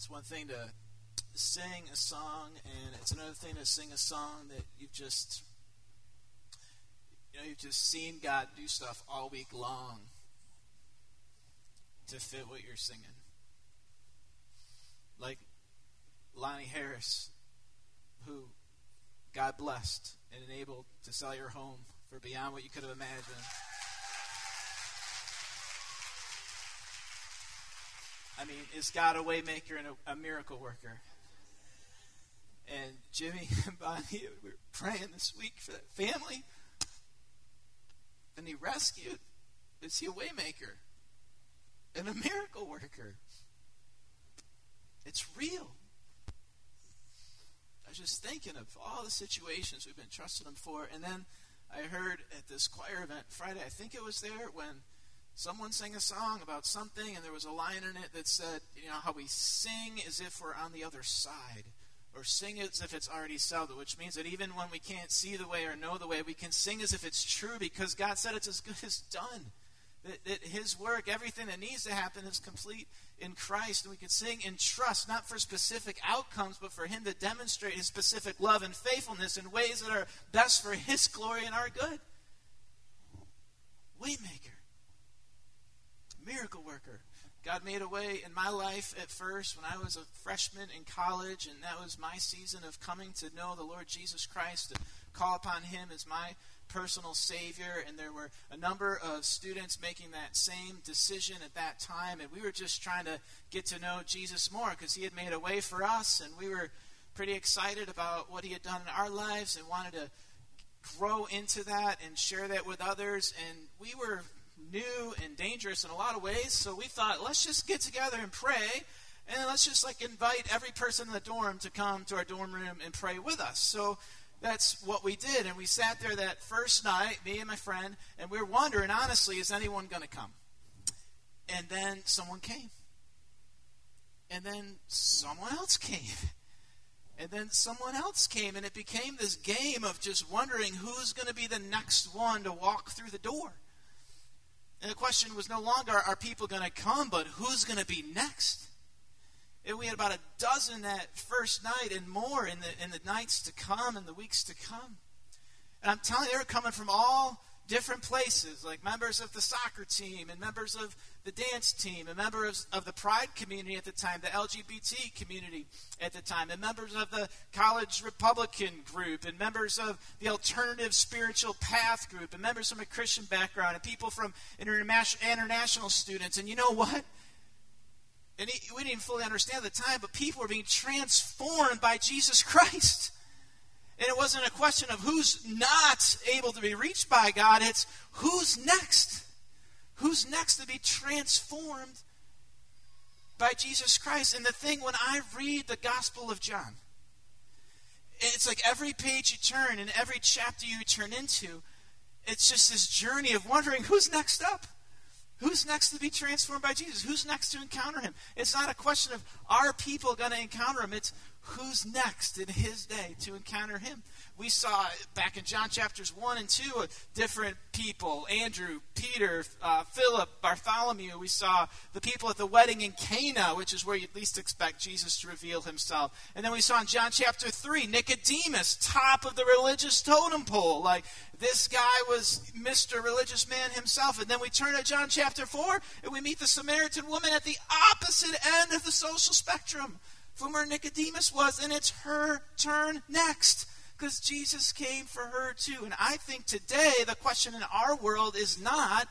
It's one thing to sing a song, and it's another thing to sing a song that you've just seen God do stuff all week long to fit what you're singing. Like Lonnie Harris, who God blessed and enabled to sell your home for beyond what you could have imagined. I mean, is God a way maker and a miracle worker? And Jimmy and Bonnie, we were praying this week for that family. And he rescued. Is he a way maker and a miracle worker? It's real. I was just thinking of all the situations we've been trusting him for. And then I heard at this choir event Friday, I think it was there, when someone sang a song about something, and there was a line in it that said, how we sing as if we're on the other side, or sing as if it's already settled, which means that even when we can't see the way or know the way, we can sing as if it's true, because God said it's as good as done. That his work, everything that needs to happen, is complete in Christ. And we can sing in trust, not for specific outcomes, but for him to demonstrate his specific love and faithfulness in ways that are best for his glory and our good. Waymaker. Miracle worker. God made a way in my life at first when I was a freshman in college, and that was my season of coming to know the Lord Jesus Christ, to call upon him as my personal Savior. And there were a number of students making that same decision at that time, and we were just trying to get to know Jesus more because he had made a way for us, and we were pretty excited about what he had done in our lives and wanted to grow into that and share that with others. And we were new and dangerous in a lot of ways, so we thought, let's just get together and pray, and let's just invite every person in the dorm to come to our dorm room and pray with us. So that's what we did, and we sat there that first night, me and my friend, and we were wondering, honestly, is anyone going to come? And then someone came, and then someone else came, and then someone else came, and it became this game of just wondering who's going to be the next one to walk through the door. And the question was no longer, are people going to come, but who's going to be next? And we had about a dozen that first night and more in the nights to come and the weeks to come. And I'm telling you, they were coming from all different places, like members of the soccer team and members of the dance team and members of the Pride community at the time, the LGBT community at the time, and members of the College Republican group, and members of the Alternative Spiritual Path group, and members from a Christian background, and people from international students. And you know what? And we didn't even fully understand at the time, but people were being transformed by Jesus Christ. And it wasn't a question of who's not able to be reached by God. It's who's next. Who's next to be transformed by Jesus Christ? And the thing, when I read the Gospel of John, it's like every page you turn and every chapter you turn into, it's just this journey of wondering who's next up. Who's next to be transformed by Jesus? Who's next to encounter him? It's not a question of are people going to encounter him. It's who's next in his day to encounter him. We saw back in John chapters 1 and 2 different people. Andrew, Peter, Philip, Bartholomew. We saw the people at the wedding in Cana, which is where you'd least expect Jesus to reveal himself. And then we saw in John chapter 3, Nicodemus, top of the religious totem pole. Like, this guy was Mr. Religious Man himself. And then we turn to John chapter 4, and we meet the Samaritan woman at the opposite end of the social spectrum from where Nicodemus was, and it's her turn next, because Jesus came for her too. And I think today the question in our world is not,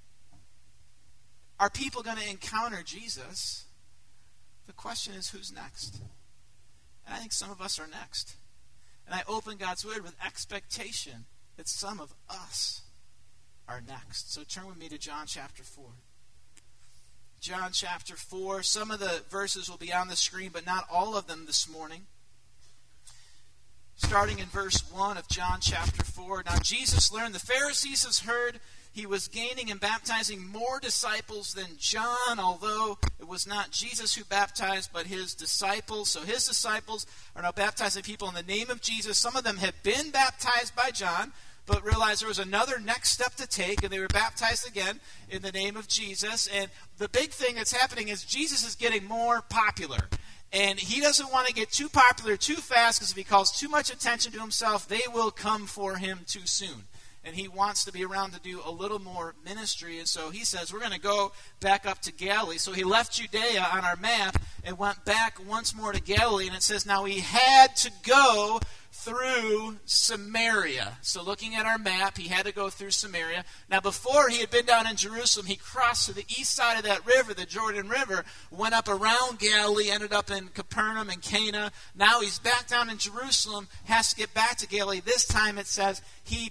are people going to encounter Jesus? The question is, who's next? And I think some of us are next. And I open God's Word with expectation that some of us are next. So turn with me to John chapter 4. John chapter 4. Some of the verses will be on the screen, but not all of them this morning. Starting in verse 1 of John chapter 4. Now Jesus learned, the Pharisees has heard he was gaining and baptizing more disciples than John, although it was not Jesus who baptized, but his disciples. So his disciples are now baptizing people in the name of Jesus. Some of them had been baptized by John, but realized there was another next step to take, and they were baptized again in the name of Jesus. And the big thing that's happening is Jesus is getting more popular. And he doesn't want to get too popular too fast, because if he calls too much attention to himself, they will come for him too soon. And he wants to be around to do a little more ministry. And so he says, we're going to go back up to Galilee. So he left Judea on our map and went back once more to Galilee. And it says, now he had to go through Samaria. So looking at our map, he had to go through Samaria. Now before he had been down in Jerusalem, he crossed to the east side of that river, the Jordan River, went up around Galilee, ended up in Capernaum and Cana. Now he's back down in Jerusalem, has to get back to Galilee. This time it says he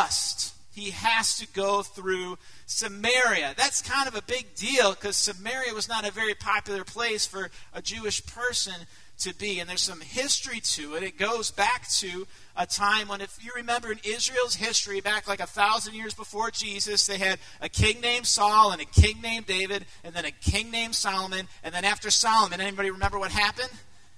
has to go through Samaria. That's kind of a big deal, because Samaria was not a very popular place for a Jewish person to be. And there's some history to it. It goes back to a time when, if you remember in Israel's history, back like 1,000 years before Jesus, they had a king named Saul and a king named David, and then a king named Solomon. And then after Solomon, anybody remember what happened?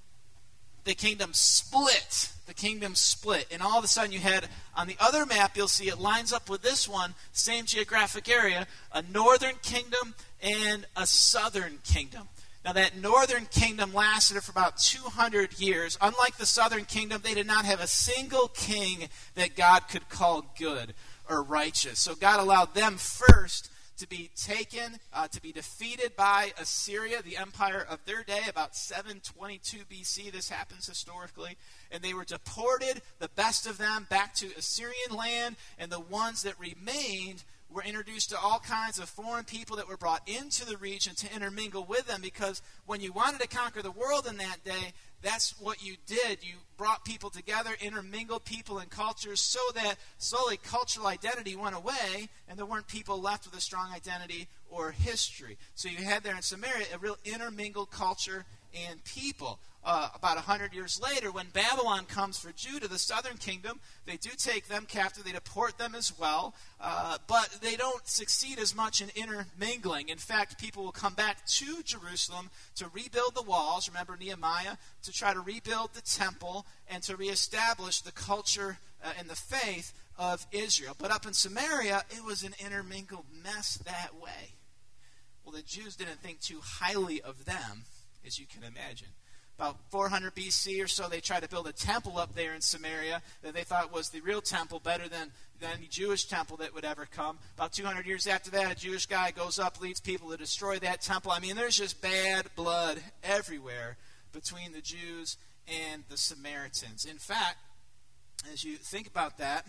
The kingdom split. The kingdom split. And all of a sudden you had, on the other map, you'll see it lines up with this one, same geographic area, a northern kingdom and a southern kingdom. Now that northern kingdom lasted for about 200 years. Unlike the southern kingdom, they did not have a single king that God could call good or righteous. So God allowed them first to be taken, to be defeated by Assyria, the empire of their day, about 722 BC. This happens historically. And they were deported, the best of them, back to Assyrian land. And the ones that remained were introduced to all kinds of foreign people that were brought into the region to intermingle with them, because when you wanted to conquer the world in that day, that's what you did. You brought people together, intermingled people and cultures, so that slowly cultural identity went away and there weren't people left with a strong identity or history. So you had there in Samaria a real intermingled culture and people. About 100 years later, when Babylon comes for Judah, the southern kingdom, they do take them captive. They deport them as well, but they don't succeed as much in intermingling. In fact, people will come back to Jerusalem to rebuild the walls. Remember Nehemiah? To try to rebuild the temple and to reestablish the culture and the faith of Israel. But up in Samaria, it was an intermingled mess that way. Well, the Jews didn't think too highly of them, as you can imagine. About 400 BC or so, they tried to build a temple up there in Samaria that they thought was the real temple, better than any Jewish temple that would ever come. About 200 years after that, a Jewish guy goes up, leads people to destroy that temple. I mean, there's just bad blood everywhere between the Jews and the Samaritans. In fact, as you think about that,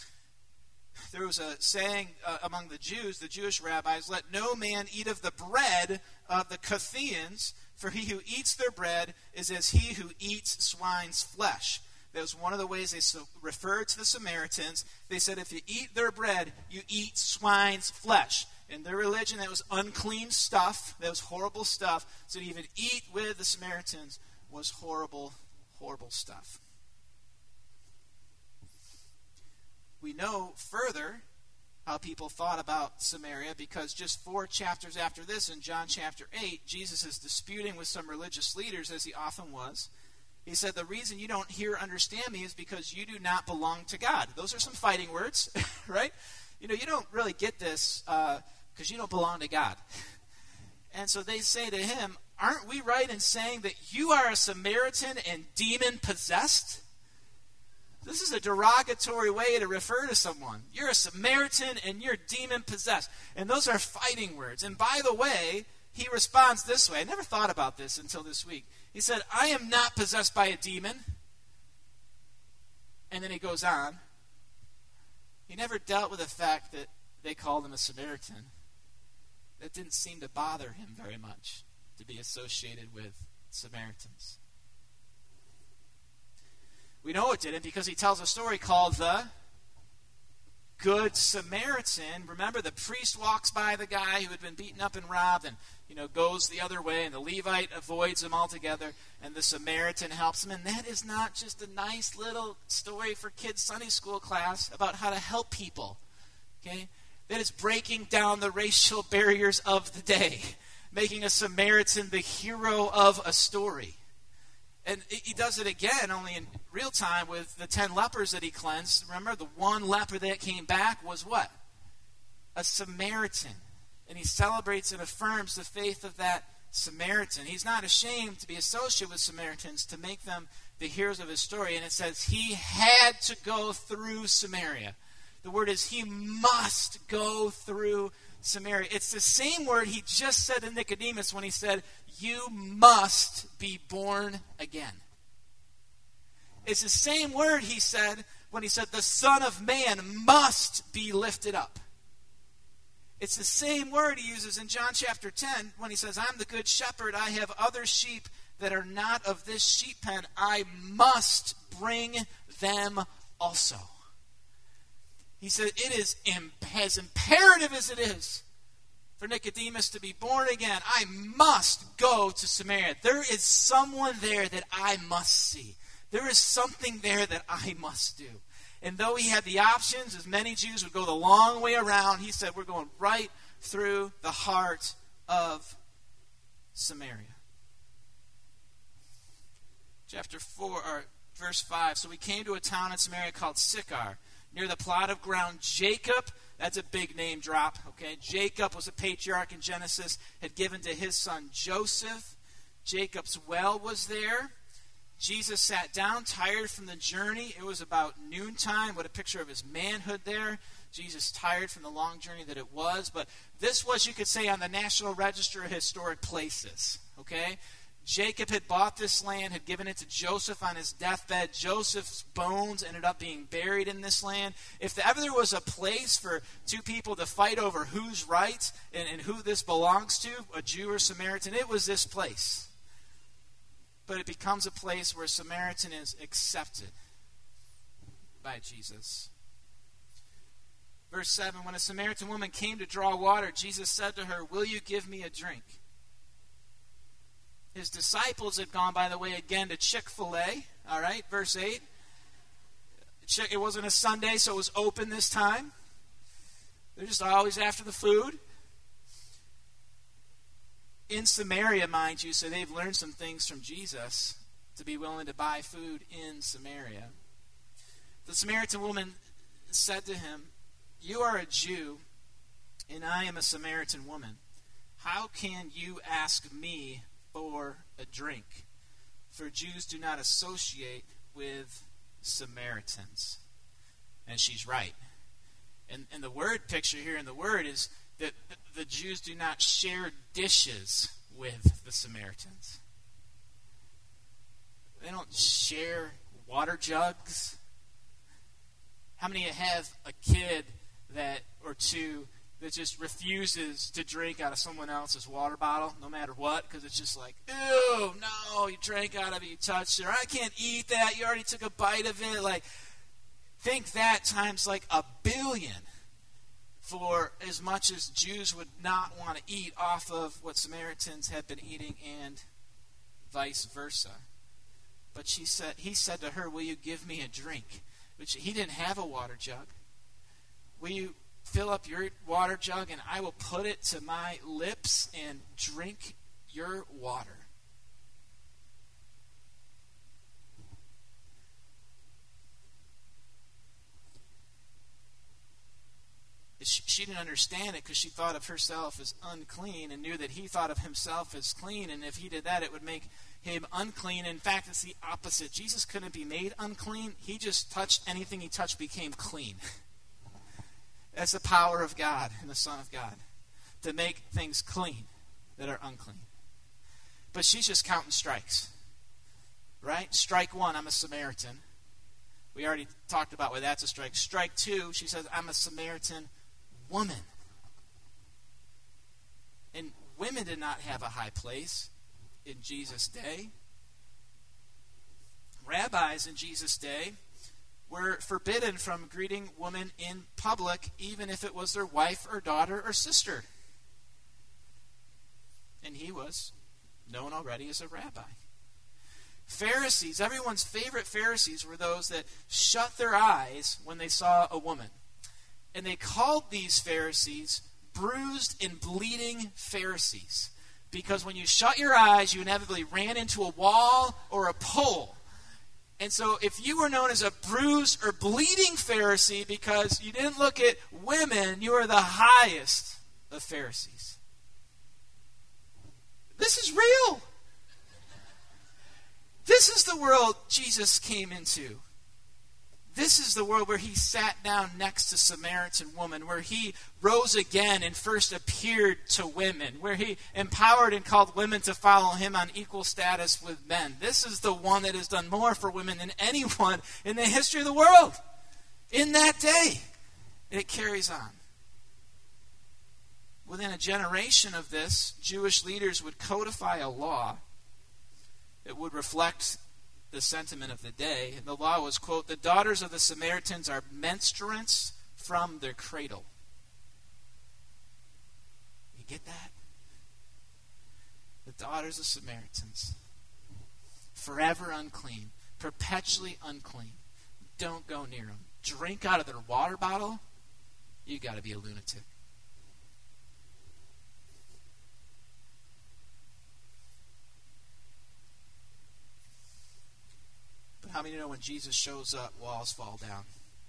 there was a saying among the Jews, the Jewish rabbis, let no man eat of the bread of the Cuthians, for he who eats their bread is as he who eats swine's flesh. That was one of the ways they referred to the Samaritans. They said if you eat their bread, you eat swine's flesh. In their religion, that was unclean stuff. That was horrible stuff. So to even eat with the Samaritans was horrible, horrible stuff. We know further how people thought about Samaria, because just 4 chapters after this, in John chapter 8, Jesus is disputing with some religious leaders, as he often was. He said, the reason you don't hear or understand me is because you do not belong to God. Those are some fighting words, right? You don't really get this because you don't belong to God. And so they say to him, aren't we right in saying that you are a Samaritan and demon-possessed? This is a derogatory way to refer to someone. You're a Samaritan and you're demon-possessed. And those are fighting words. And by the way, he responds this way. I never thought about this until this week. He said, I am not possessed by a demon. And then he goes on. He never dealt with the fact that they called him a Samaritan. That didn't seem to bother him very much, to be associated with Samaritans. We know it didn't, because he tells a story called the Good Samaritan. Remember, the priest walks by the guy who had been beaten up and robbed and, goes the other way, and the Levite avoids him altogether, and the Samaritan helps him. And that is not just a nice little story for kids' Sunday school class about how to help people. Okay? That is breaking down the racial barriers of the day, making a Samaritan the hero of a story. And he does it again, only in real time, with the 10 lepers that he cleansed. Remember, the one leper that came back was what? A Samaritan. And he celebrates and affirms the faith of that Samaritan. He's not ashamed to be associated with Samaritans, to make them the heroes of his story. And it says he had to go through Samaria. The word is he must go through Samaria. It's the same word he just said to Nicodemus when he said, you must be born again. It's the same word he said when he said the Son of Man must be lifted up. It's the same word he uses in John chapter 10 when he says, I'm the good shepherd. I have other sheep that are not of this sheep pen. I must bring them also. He said it is as imperative as it is for Nicodemus to be born again. I must go to Samaria. There is someone there that I must see. There is something there that I must do. And though he had the options, as many Jews would go the long way around, he said, we're going right through the heart of Samaria. Chapter 4, or verse 5. So we came to a town in Samaria called Sychar, near the plot of ground Jacob, that's a big name drop, okay? Jacob was a patriarch in Genesis, had given to his son Joseph. Jacob's well was there. Jesus sat down, tired from the journey. It was about noontime. What a picture of his manhood there. Jesus tired from the long journey that it was. But this was, you could say, on the National Register of Historic Places. Okay? Jacob had bought this land, had given it to Joseph on his deathbed. Joseph's bones ended up being buried in this land. If ever there was a place for two people to fight over who's right and who this belongs to, a Jew or Samaritan, it was this place. But it becomes a place where Samaritan is accepted by Jesus. Verse 7, when a Samaritan woman came to draw water, Jesus said to her, will you give me a drink? His disciples had gone, by the way, again to Chick-fil-A. All right, verse 8. It wasn't a Sunday, so it was open this time. They're just always after the food. In Samaria, mind you, so they've learned some things from Jesus to be willing to buy food in Samaria. The Samaritan woman said to him, you are a Jew, and I am a Samaritan woman. How can you ask me for a drink? For Jews do not associate with Samaritans. And she's right. And the word picture here in the word is that the Jews do not share dishes with the Samaritans. They don't share water jugs. How many have a kid or two that just refuses to drink out of someone else's water bottle, no matter what, because it's just like, ew, no, you drank out of it, you touched it, or I can't eat that, you already took a bite of it. Like, think that times like 1 billion. For as much as Jews would not want to eat off of what Samaritans had been eating, and vice versa. But he said to her, will you give me a drink? Which he didn't have a water jug. Will you fill up your water jug and I will put it to my lips and drink your water? She didn't understand it because she thought of herself as unclean and knew that he thought of himself as clean, and if he did that, it would make him unclean. In fact, it's the opposite. Jesus couldn't be made unclean. He just touched anything he touched became clean. That's the power of God and the Son of God, to make things clean that are unclean. But she's just counting strikes, right? Strike 1, I'm a Samaritan. We already talked about why that's a strike. Strike 2, she says, I'm a Samaritan woman. And women did not have a high place in Jesus' day. Rabbis in Jesus' day were forbidden from greeting women in public, even if it was their wife or daughter or sister. And he was known already as a rabbi. Pharisees, everyone's favorite Pharisees, were those that shut their eyes when they saw a woman. And they called these Pharisees bruised and bleeding Pharisees. Because when you shut your eyes, you inevitably ran into a wall or a pole. And so if you were known as a bruised or bleeding Pharisee because you didn't look at women, you were the highest of Pharisees. This is real. This is the world Jesus came into. This is the world where he sat down next to Samaritan woman, where he rose again and first appeared to women, where he empowered and called women to follow him on equal status with men. This is the one that has done more for women than anyone in the history of the world in that day. And it carries on. Within a generation of this, Jewish leaders would codify a law that would reflect the sentiment of the day. And the law was, quote, "The daughters of the Samaritans are menstruants from their cradle." You get that? The daughters of Samaritans, forever unclean, perpetually unclean. Don't go near them. Drink out of their water bottle? You got to be a lunatic. How many know when Jesus shows up, walls fall down?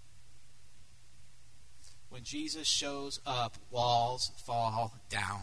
When Jesus shows up, walls fall down.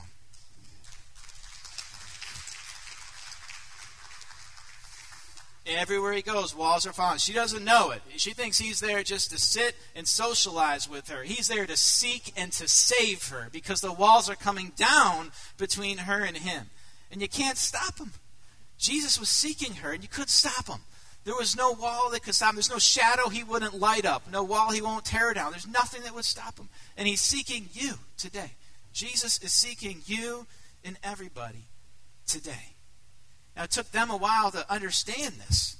Everywhere he goes, walls are falling. She doesn't know it. She thinks he's there just to sit and socialize with her. He's there to seek and to save her because the walls are coming down between her and him. And you can't stop him. Jesus was seeking her, and you couldn't stop him. There was no wall that could stop him. There's no shadow he wouldn't light up. No wall he won't tear down. There's nothing that would stop him. And he's seeking you today. Jesus is seeking you and everybody today. Now, it took them a while to understand this.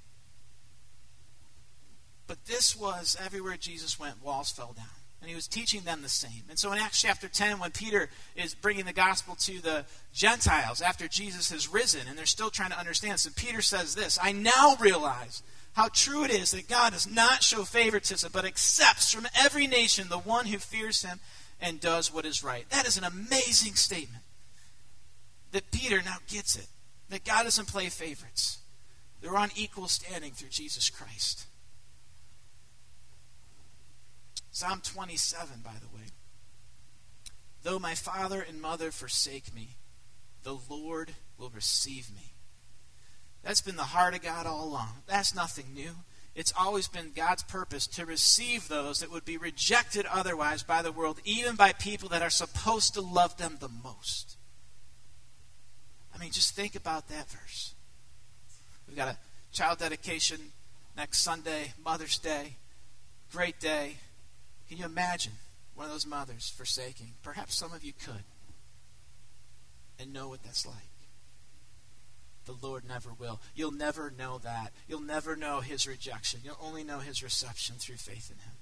But this was everywhere Jesus went, walls fell down. And he was teaching them the same. And so in Acts chapter 10, when Peter is bringing the gospel to the Gentiles after Jesus has risen, and they're still trying to understand, so Peter says this, "I now realize how true it is that God does not show favoritism, but accepts from every nation the one who fears him and does what is right." That is an amazing statement. That Peter now gets it. That God doesn't play favorites. They're on equal standing through Jesus Christ. Psalm 27, by the way. "Though my father and mother forsake me, the Lord will receive me." That's been the heart of God all along. That's nothing new. It's always been God's purpose to receive those that would be rejected otherwise by the world, even by people that are supposed to love them the most. I mean, just think about that verse. We've got a child dedication next Sunday, Mother's Day. Great day. Can you imagine one of those mothers forsaking? Perhaps some of you could. And know what that's like. The Lord never will. You'll never know that. You'll never know his rejection. You'll only know his reception through faith in him.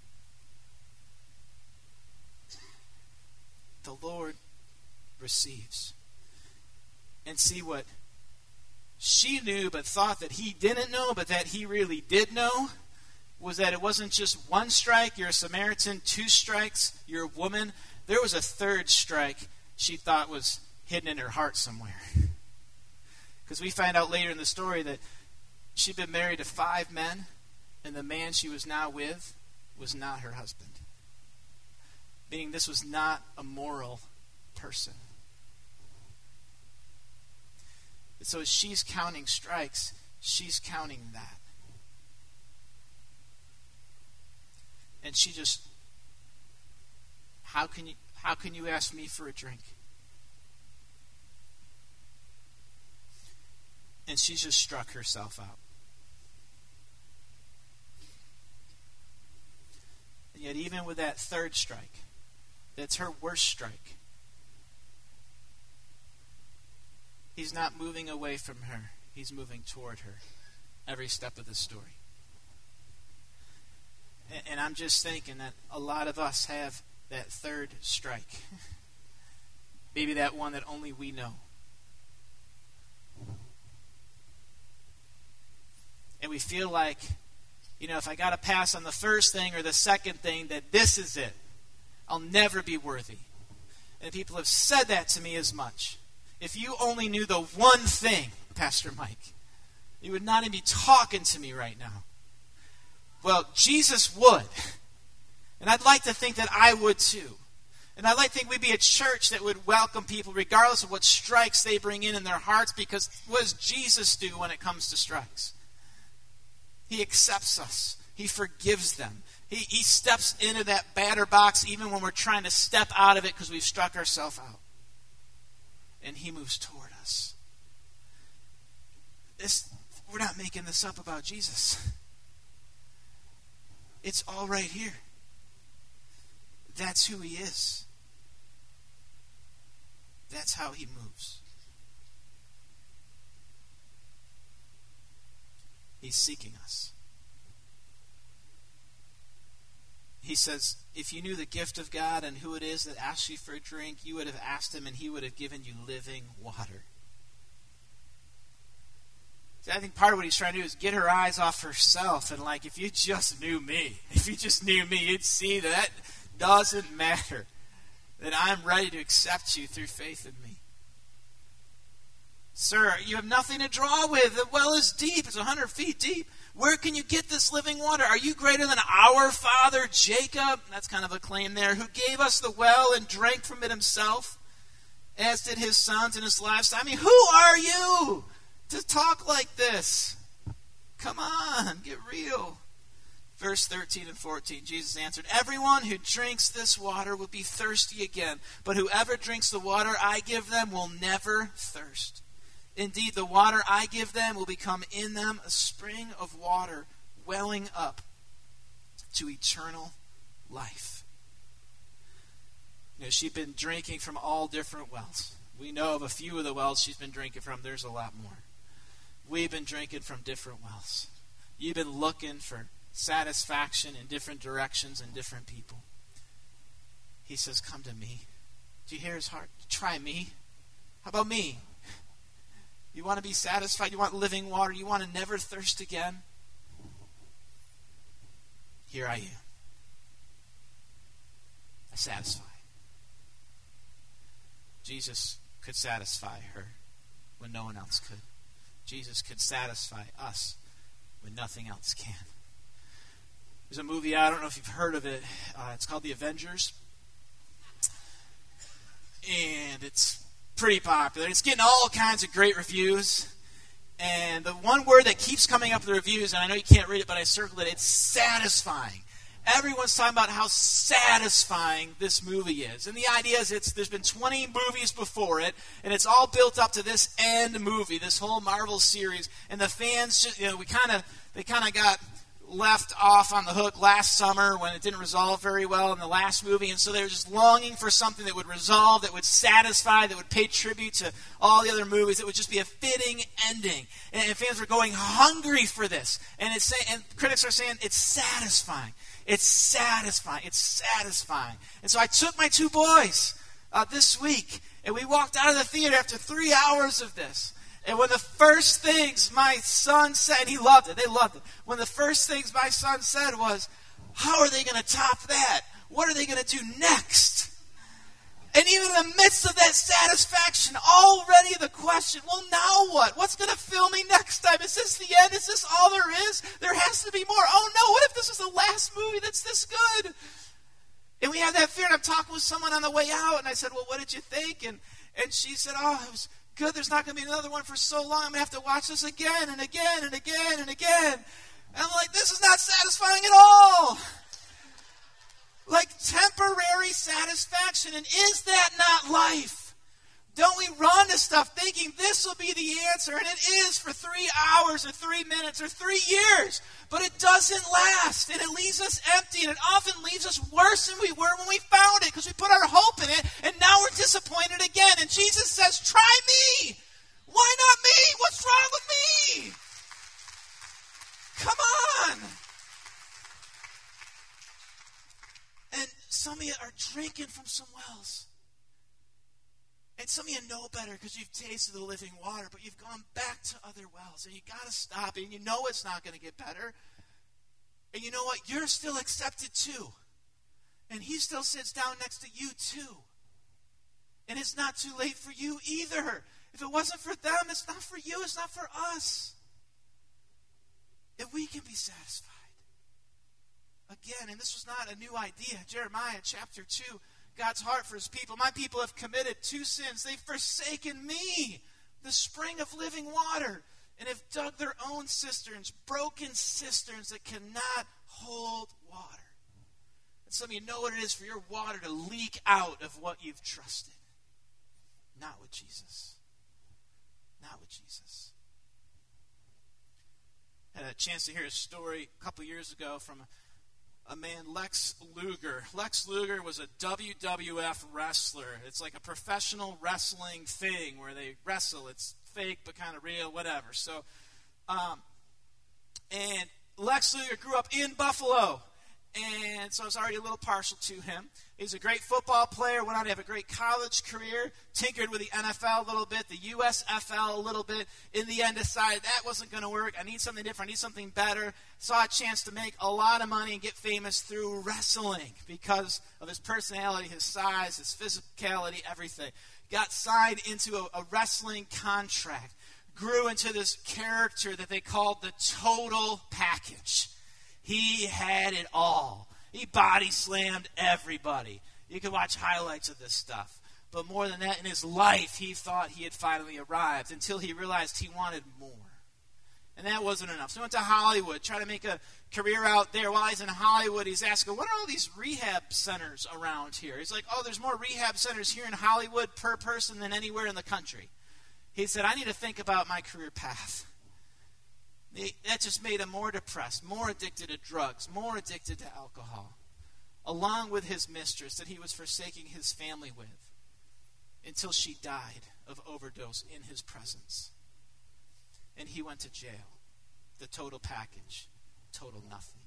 The Lord receives. And see what she knew but thought that he didn't know, but that he really did know, was that it wasn't just one strike, you're a Samaritan, 2 strikes, you're a woman. There was a 3rd strike she thought was hidden in her heart somewhere. Because we find out later in the story that she'd been married to 5 men, and the man she was now with was not her husband. Meaning this was not a moral person. So as she's counting strikes, she's counting that. And she just, how can you ask me for a drink? And she just struck herself out. And yet even with that 3rd strike, that's her worst strike, he's not moving away from her. He's moving toward her every step of the story. And I'm just thinking that a lot of us have that 3rd strike. Maybe that one that only we know. And we feel like, if I got to pass on the first thing or the second thing, that this is it. I'll never be worthy. And people have said that to me as much. If you only knew the one thing, Pastor Mike, you would not even be talking to me right now. Well, Jesus would. And I'd like to think that I would too. And I'd like to think we'd be a church that would welcome people regardless of what strikes they bring in their hearts, because what does Jesus do when it comes to strikes? He accepts us. He forgives them. He steps into that batter box even when we're trying to step out of it because we've struck ourselves out. And he moves toward us. We're not making this up about Jesus. It's all right here. That's who he is. That's how he moves. He's seeking us. He says, if you knew the gift of God and who it is that asks you for a drink, you would have asked him and he would have given you living water. See, I think part of what he's trying to do is get her eyes off herself. And like, if you just knew me, you'd see that doesn't matter. That I'm ready to accept you through faith in me. Sir, you have nothing to draw with. The well is deep. It's 100 feet deep. Where can you get this living water? Are you greater than our father Jacob? That's kind of a claim there. Who gave us the well and drank from it himself, as did his sons and his livestock. I mean, who are you to talk like this? Come on, get real. Verse 13 and 14, Jesus answered, everyone who drinks this water will be thirsty again, but whoever drinks the water I give them will never thirst. Indeed, the water I give them will become in them a spring of water welling up to eternal life. You know, she'd been drinking from all different wells. We know of a few of the wells she's been drinking from. There's a lot more. We've been drinking from different wells. You've been looking for satisfaction in different directions and different people. He says, come to me. Do you hear his heart? Try me. How about me? You want to be satisfied? You want living water? You want to never thirst again? Here I am. I satisfy. Jesus could satisfy her when no one else could. Jesus could satisfy us when nothing else can. There's a movie, I don't know if you've heard of it. It's called The Avengers. And it's pretty popular. It's getting all kinds of great reviews. And the one word that keeps coming up in the reviews, and I know you can't read it, but I circled it, it's satisfying. Everyone's talking about how satisfying this movie is. And the idea is there's been 20 movies before it, and it's all built up to this end movie, this whole Marvel series. And the fans just, they kind of got left off on the hook last summer when it didn't resolve very well in the last movie, and so they were just longing for something that would resolve, that would satisfy, that would pay tribute to all the other movies. It would just be a fitting ending, and fans were going hungry for this. And critics are saying it's satisfying. It's satisfying. It's satisfying. And so I took my two boys this week, and we walked out of the theater after 3 hours of this. And one of the first things my son said, and he loved it, they loved it. One of the first things my son said was, how are they going to top that? What are they going to do next? And even in the midst of that satisfaction, already the question, well, now what? What's going to fill me next time? Is this the end? Is this all there is? There has to be more. Oh no, what if this is the last movie that's this good? And we have that fear, and I'm talking with someone on the way out, and I said, well, what did you think? And she said, oh, it was good. There's not going to be another one for so long. I'm going to have to watch this again and again and again and again. And I'm like, this is not satisfying at all. Like temporary satisfaction. And is that not life? Don't we run to stuff thinking this will be the answer? And it is for 3 hours or 3 minutes or 3 years. But it doesn't last. And it leaves us empty. And it often leaves us worse than we were when we found it, because we put our hope in it. And now we're disappointed again. And Jesus says, try me. Why not me? What's wrong with me? Come on. And some of you are drinking from some wells. And some of you know better because you've tasted the living water, but you've gone back to other wells, and you got to stop it, and you know it's not going to get better. And you know what? You're still accepted too. And he still sits down next to you too. And it's not too late for you either. If it wasn't for them, it's not for you, it's not for us. If we can be satisfied. Again, and this was not a new idea. Jeremiah chapter 2, God's heart for his people. My people have committed 2 sins. They've forsaken me, the spring of living water, and have dug their own cisterns, broken cisterns that cannot hold water. And some of you know what it is for your water to leak out of what you've trusted. Not with Jesus. Not with Jesus. I had a chance to hear a story a couple years ago from a man, Lex Luger. Lex Luger was a WWF wrestler. It's like a professional wrestling thing where they wrestle. It's fake but kind of real, whatever. So, and Lex Luger grew up in Buffalo. And so I was already a little partial to him. He's a great football player, went on to have a great college career, tinkered with the NFL a little bit, the USFL a little bit. In the end, decided that wasn't going to work. I need something different. I need something better. Saw a chance to make a lot of money and get famous through wrestling because of his personality, his size, his physicality, everything. Got signed into a wrestling contract. Grew into this character that they called the Total Package. He had it all. He body slammed everybody. You can watch highlights of this stuff. But more than that, in his life, he thought he had finally arrived until he realized he wanted more. And that wasn't enough. So he went to Hollywood, tried to make a career out there. While he's in Hollywood, he's asking, what are all these rehab centers around here? He's like, oh, there's more rehab centers here in Hollywood per person than anywhere in the country. He said, I need to think about my career path. That just made him more depressed, more addicted to drugs, more addicted to alcohol, along with his mistress that he was forsaking his family with, until she died of overdose in his presence. And he went to jail. The total package, total nothing.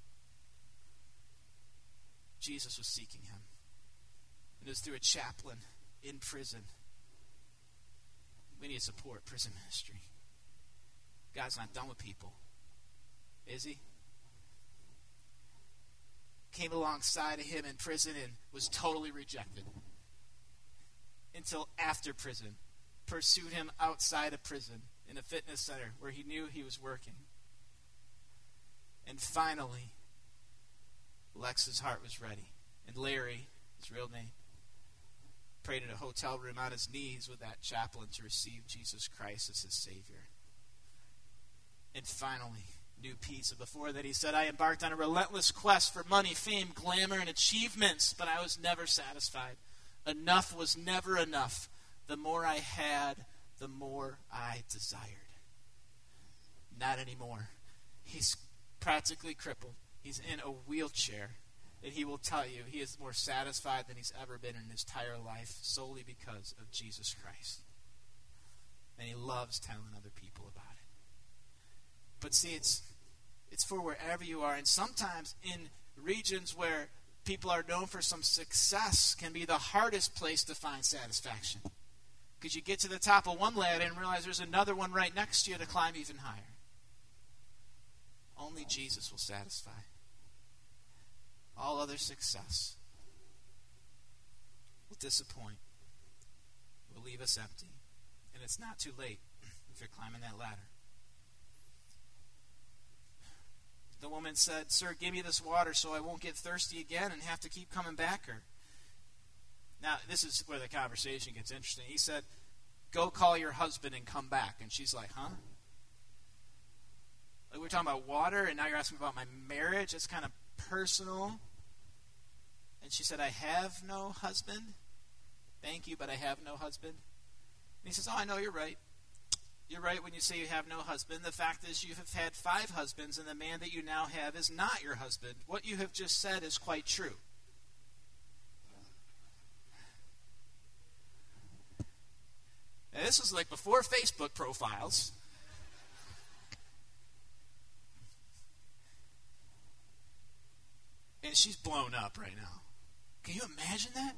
Jesus was seeking him. And it was through a chaplain in prison. We need to support prison ministry. God's not done with people. Is he? Came alongside of him in prison and was totally rejected. Until after prison. Pursued him outside of prison in a fitness center where he knew he was working. And finally, Lex's heart was ready. And Larry, his real name, prayed in a hotel room on his knees with that chaplain to receive Jesus Christ as his Savior. And finally, knew peace. And before that, he said, I embarked on a relentless quest for money, fame, glamour, and achievements, but I was never satisfied. Enough was never enough. The more I had, the more I desired. Not anymore. He's practically crippled. He's in a wheelchair. And he will tell you he is more satisfied than he's ever been in his entire life solely because of Jesus Christ. And he loves telling other people about it. But see, it's for wherever you are. And sometimes in regions where people are known for some success can be the hardest place to find satisfaction. Because you get to the top of one ladder and realize there's another one right next to you to climb even higher. Only Jesus will satisfy. All other success will disappoint, will leave us empty. And it's not too late if you're climbing that ladder. The woman said, Sir, give me this water so I won't get thirsty again and have to keep coming back. Now, this is where the conversation gets interesting. He said, go call your husband and come back. And she's like, huh? Like, we're talking about water, and now you're asking about my marriage? It's kind of personal. And she said, I have no husband. Thank you, but I have no husband. And he says, oh, I know you're right. You're right when you say you have no husband. The fact is you have had 5 husbands, and the man that you now have is not your husband. What you have just said is quite true. Now, this was like before Facebook profiles. And she's blown up right now. Can you imagine that?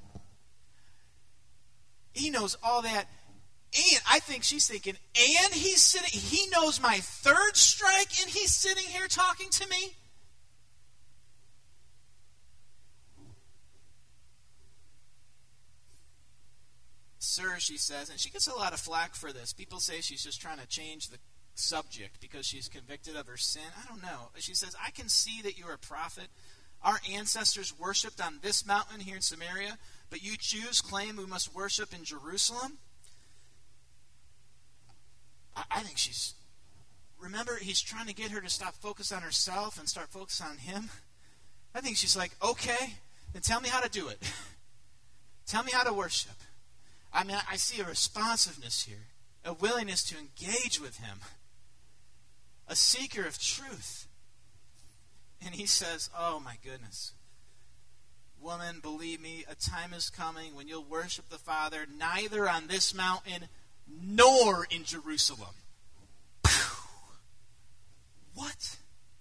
He knows all that. And I think she's thinking, and he's sitting, he knows my 3rd strike, and he's sitting here talking to me? Sir, she says, and she gets a lot of flack for this. People say she's just trying to change the subject because she's convicted of her sin. I don't know. She says, I can see that you're a prophet. Our ancestors worshipped on this mountain here in Samaria, But you Jews claim we must worship in Jerusalem? I think she's... Remember, he's trying to get her to stop focusing on herself and start focusing on him. I think she's like, okay, then tell me how to do it. Tell me how to worship. I mean, I see a responsiveness here, a willingness to engage with him, a seeker of truth. And he says, oh my goodness, woman, believe me, a time is coming when you'll worship the Father neither on this mountain nor in Jerusalem. What?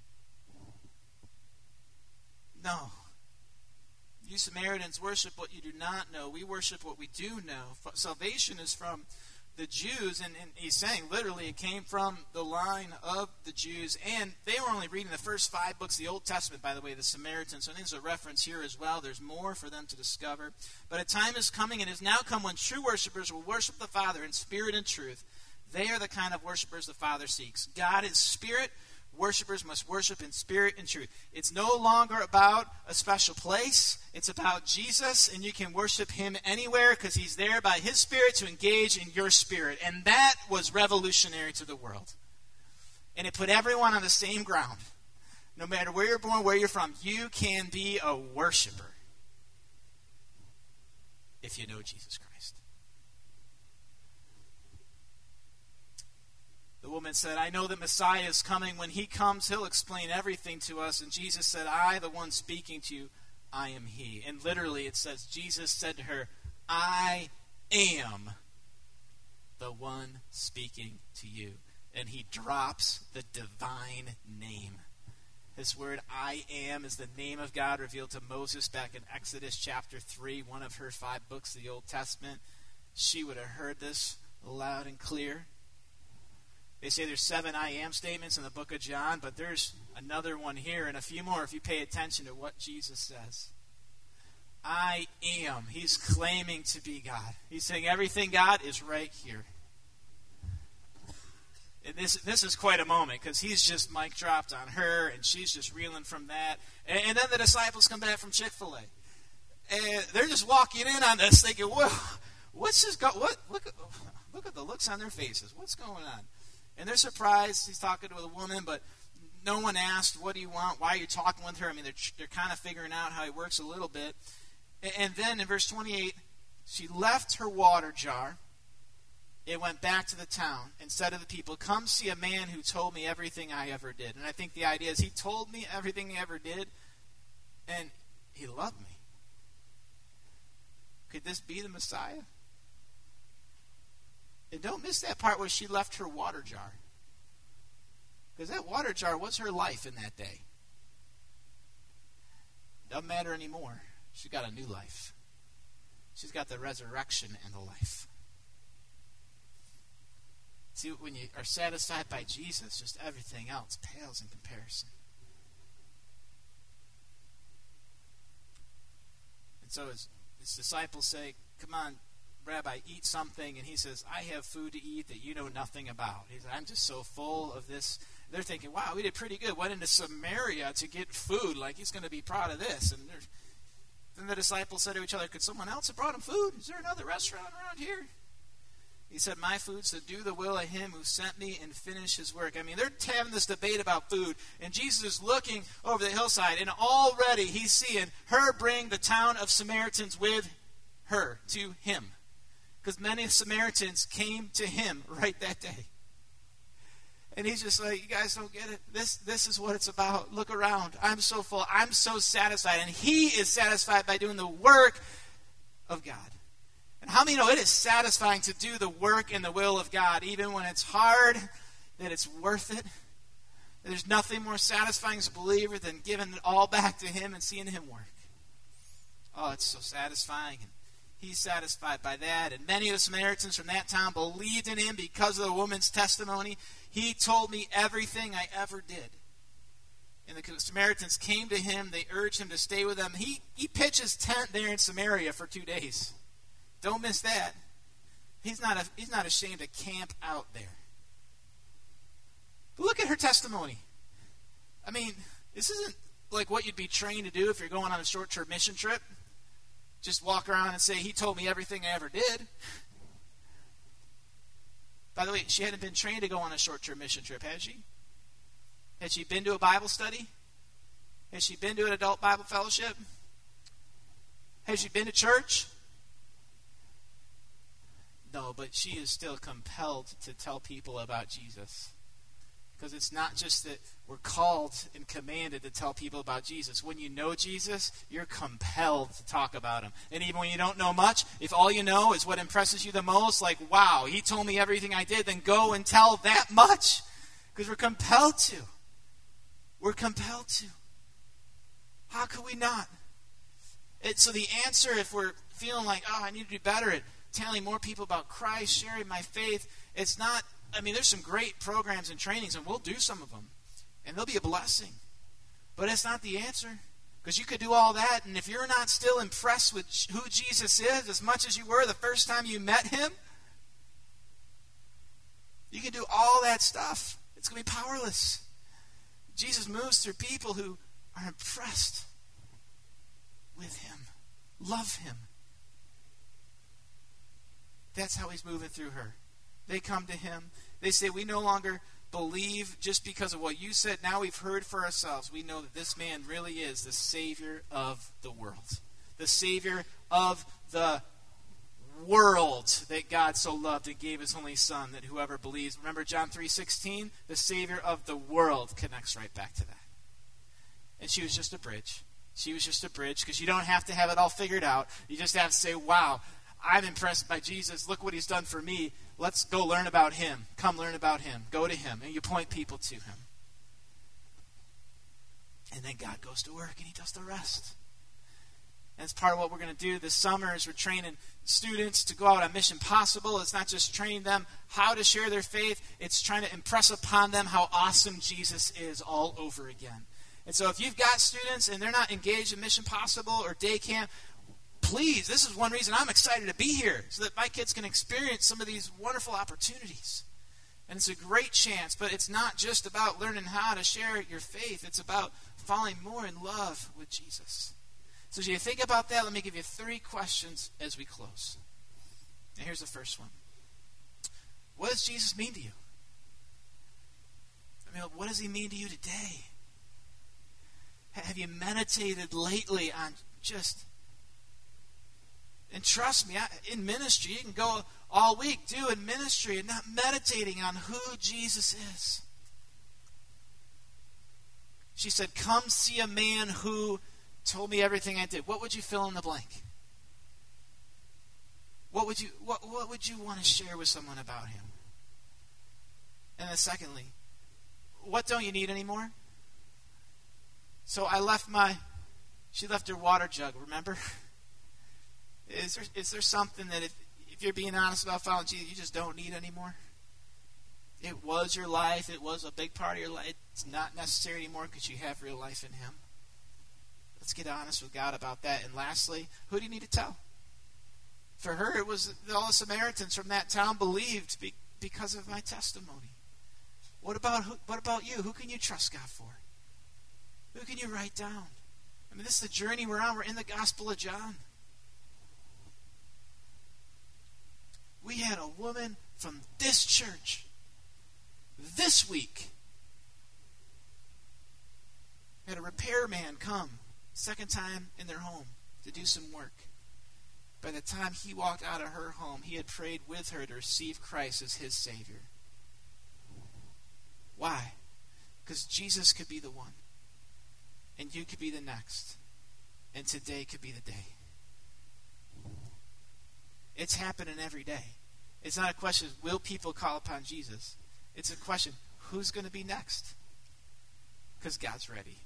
No. You Samaritans worship what you do not know. We worship what we do know. Salvation is from the Jews, and he's saying literally it came from the line of the Jews, and they were only reading the first 5 books of the Old Testament, by the way, the Samaritans. So I think there's a reference here as well. There's more for them to discover. But a time is coming and has now come when true worshipers will worship the Father in spirit and truth. They are the kind of worshipers the Father seeks. God is spirit. Worshipers must worship in spirit and truth. It's no longer about a special place. It's about Jesus, and you can worship him anywhere because he's there by his spirit to engage in your spirit. And that was revolutionary to the world. And it put everyone on the same ground. No matter where you're born, where you're from, you can be a worshiper if you know Jesus Christ. The woman said, I know the Messiah is coming. When he comes, he'll explain everything to us. And Jesus said, I, the one speaking to you, I am he. And literally it says, Jesus said to her, I am the one speaking to you. And he drops the divine name. This word, I am, is the name of God revealed to Moses back in Exodus chapter 3, one of her 5 books of the Old Testament. She would have heard this loud and clear. They say there's 7 I am statements in the book of John, but there's another one here and a few more if you pay attention to what Jesus says. I am. He's claiming to be God. He's saying everything God is right here. And this is quite a moment because he's just mic dropped on her and she's just reeling from that. And then the disciples come back from Chick-fil-A. And they're just walking in on this thinking, whoa, what's this look at the looks on their faces. What's going on? And they're surprised he's talking to a woman, but no one asked, what do you want? Why are you talking with her? I mean, they're kind of figuring out how he works a little bit. And then in verse 28, she left her water jar. It went back to the town and said to the people, come see a man who told me everything I ever did. And I think the idea is he told me everything he ever did, and he loved me. Could this be the Messiah? And don't miss that part where she left her water jar. Because that water jar was her life in that day. Doesn't matter anymore. She's got a new life. She's got the resurrection and the life. See, when you are satisfied by Jesus, just everything else pales in comparison. And so his disciples say, come on, Rabbi, eat something. And he says, I have food to eat that you know nothing about. He said, I'm just so full of this. They're thinking, wow, we did pretty good. Went into Samaria to get food. Like, he's going to be proud of this. And then the disciples said to each other, could someone else have brought him food? Is there another restaurant around here? He said, my food's to do the will of him who sent me and finish his work. I mean, they're having this debate about food, and Jesus is looking over the hillside, and already he's seeing her bring the town of Samaritans with her to him. Because many Samaritans came to him right that day. And he's just like, you guys don't get it. This is what it's about. Look around. I'm so full. I'm so satisfied. And he is satisfied by doing the work of God. And how many know it is satisfying to do the work and the will of God, even when it's hard, that it's worth it? There's nothing more satisfying as a believer than giving it all back to him and seeing him work. Oh, it's so satisfying. And he's satisfied by that. And many of the Samaritans from that town believed in him because of the woman's testimony. He told me everything I ever did. And the Samaritans came to him. They urged him to stay with them. He pitched his tent there in Samaria for 2 days. Don't miss that. He's not ashamed to camp out there. But look at her testimony. I mean, this isn't like what you'd be trained to do if you're going on a short-term mission trip. just walk around and say, he told me everything I ever did. By the way, she hadn't been trained to go on a short-term mission trip, had she? Had she been to a Bible study? Has she been to an adult Bible fellowship? Has she been to church? No, but she is still compelled to tell people about Jesus. Because it's not just that we're called and commanded to tell people about Jesus. When you know Jesus, you're compelled to talk about him. And even when you don't know much, if all you know is what impresses you the most, like, wow, he told me everything I did, then go and tell that much. Because we're compelled to. We're compelled to. How could we not? So the answer, if we're feeling like, I need to do better at telling more people about Christ, sharing my faith, it's not, there's some great programs and trainings, and we'll do some of them. And they'll be a blessing. But it's not the answer. Because you could do all that, and if you're not still impressed with who Jesus is as much as you were the first time you met him, you can do all that stuff. It's going to be powerless. Jesus moves through people who are impressed with him, love him. That's how he's moving through her. They come to him. They say, we no longer believe just because of what you said. Now we've heard for ourselves. We know that this man really is the Savior of the world. The Savior of the world that God so loved and gave his only Son, that whoever believes. Remember John 3:16? The Savior of the world connects right back to that. And she was just a bridge. She was just a bridge, because you don't have to have it all figured out. You just have to say, wow, I'm impressed by Jesus. Look what he's done for me. Let's go learn about him. Come learn about him. Go to him. And you point people to him. And then God goes to work and he does the rest. And it's part of what we're going to do this summer is we're training students to go out on Mission Possible. It's not just training them how to share their faith. It's trying to impress upon them how awesome Jesus is all over again. And so if you've got students and they're not engaged in Mission Possible or day camp, please, this is one reason I'm excited to be here, so that my kids can experience some of these wonderful opportunities. And it's a great chance, but it's not just about learning how to share your faith. It's about falling more in love with Jesus. So as you think about that, let me give you 3 questions as we close. And here's the first one. What does Jesus mean to you? What does he mean to you today? Have you meditated lately on just... And trust me, in ministry, you can go all week doing ministry and not meditating on who Jesus is. She said, come see a man who told me everything I did. What would you fill in the blank? What would you want to share with someone about him? And then secondly, what don't you need anymore? So she left her water jug, remember? Is there something that if you're being honest about following Jesus, you just don't need anymore? It was your life. It was a big part of your life. It's not necessary anymore because you have real life in him. Let's get honest with God about that. And lastly, who do you need to tell? For her, it was all the Samaritans from that town believed because of my testimony. What about you? Who can you trust God for? Who can you write down? This is the journey we're on. We're in the Gospel of John. We had a woman from this church this week. Had a repairman come, second time in their home, to do some work. By the time he walked out of her home, he had prayed with her to receive Christ as his Savior. Why? Because Jesus could be the one. And you could be the next. And today could be the day. It's happening every day. It's not a question of will people call upon Jesus. It's a question, who's going to be next? Because God's ready.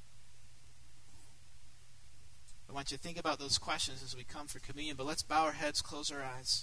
I want you to think about those questions as we come for communion, but let's bow our heads, close our eyes.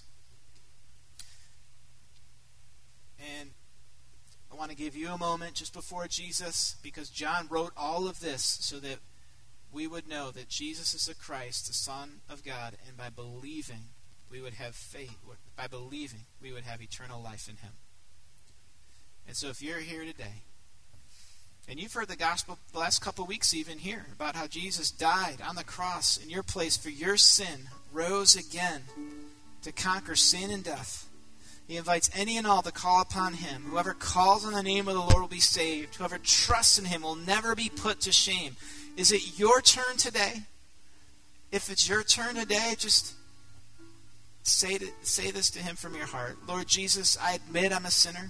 And I want to give you a moment just before Jesus, because John wrote all of this so that we would know that Jesus is the Christ, the Son of God, and by believing, we would have faith. By believing, we would have eternal life in him. And so if you're here today And you've heard the gospel the last couple of weeks even here about how Jesus died on the cross in your place for your sin, rose again to conquer sin and death. He invites any and all to call upon him. Whoever calls on the name of the Lord will be saved. Whoever trusts in him will never be put to shame. Is it your turn today? If it's your turn today, just say this to him from your heart. Lord Jesus, I admit I'm a sinner.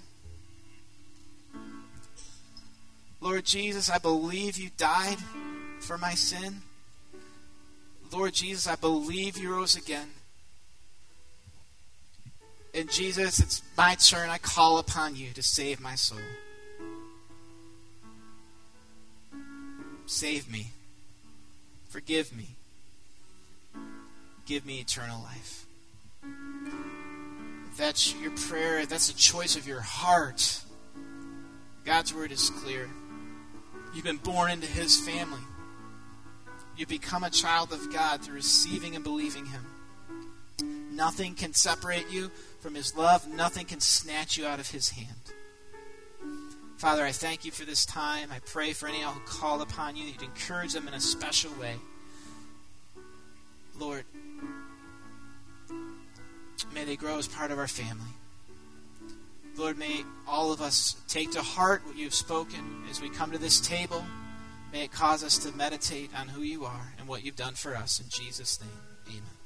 Lord Jesus, I believe you died for my sin. Lord Jesus, I believe you rose again. And Jesus, it's my turn. I call upon you to save my soul. Save me. Forgive me. Give me eternal life. If that's your prayer, if that's a choice of your heart, God's word is clear. You've been born into his family. You become a child of God through receiving and believing him. Nothing can separate you from his love. Nothing can snatch you out of his hand. Father, I thank you for this time. I pray for any who call upon you, that you'd encourage them in a special way. Lord, may they grow as part of our family. Lord, may all of us take to heart what you've spoken as we come to this table. May it cause us to meditate on who you are and what you've done for us. In Jesus' name, amen.